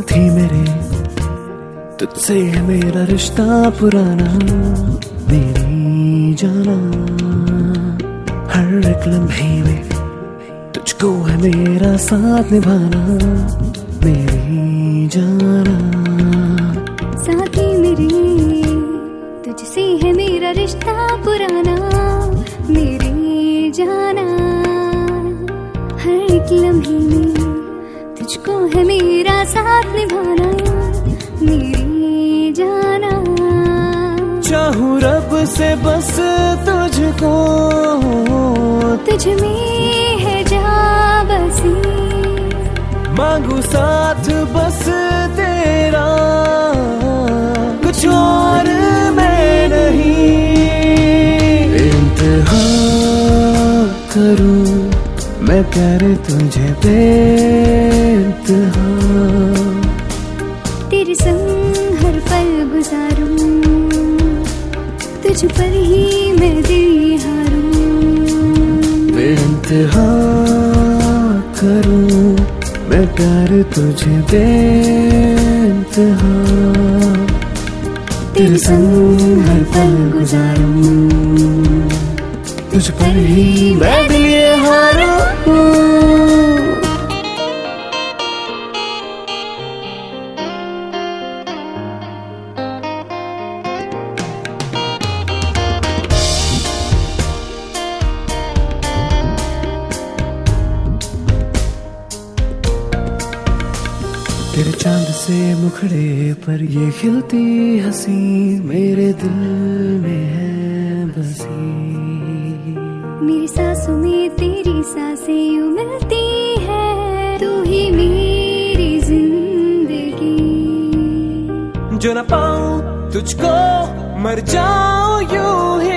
साथी मेरे, तुझसे है मेरा रिश्ता पुराना, मेरी जाना। हर एक लम्हे में तुझको है मेरा साथ निभाना, मेरी जाना। साथी मेरे, तुझसे है मेरा रिश्ता पुराना, मेरी जाना। हर एक लम्हे में तुझको है मेरा साथ निभाना, मेरी जाना। चाहूं रब से बस तुझको, तुझ में है जा बसी। मांगू साथ बस तेरा, कुछ और मैं नहीं। इंतहा करूं मैं प्यार तुझे बेइंतहा, तेरे संग हर पल गुजारूं, तुझ पर ही मैं दिल हारूं। बेइंतहा करूं मैं प्यार तुझे बेइंतहा, तेरे संग हर पल गुजारूं, तुझ पर ही मैं दिल हारूं। तेरे चांद से मुखड़े पर ये खिलती हंसी, मेरे दिल में है बसी। मेरी सांसों में तेरी सांसें यूं मिलती है, तू ही मेरी जिंदगी। जो न पाऊं तुझको मर जाऊं यूं ही,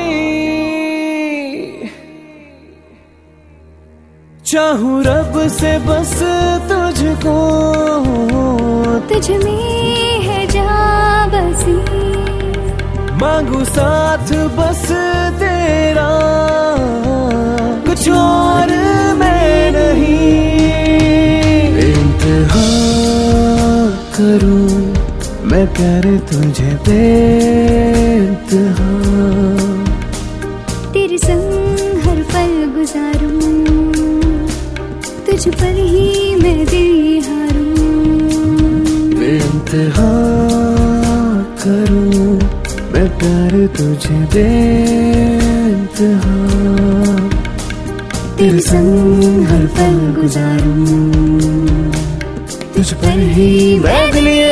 चाहूं रब से बस तुझको, तुझ में है जा बसी। मांगू साथ बस तेरा, कुछ और मैं नहीं। इंतहा करूं मैं प्यार तुझे बेइंतहा, तेरे संग हर पल गुजारूं, तुझ पर ही मैं दिल हारूं। बेइंतहा करूं मैं प्यार तुझे बेइंतहा, तेरे संग हर पल गुजारूं, तुझ पर ही मैं दिल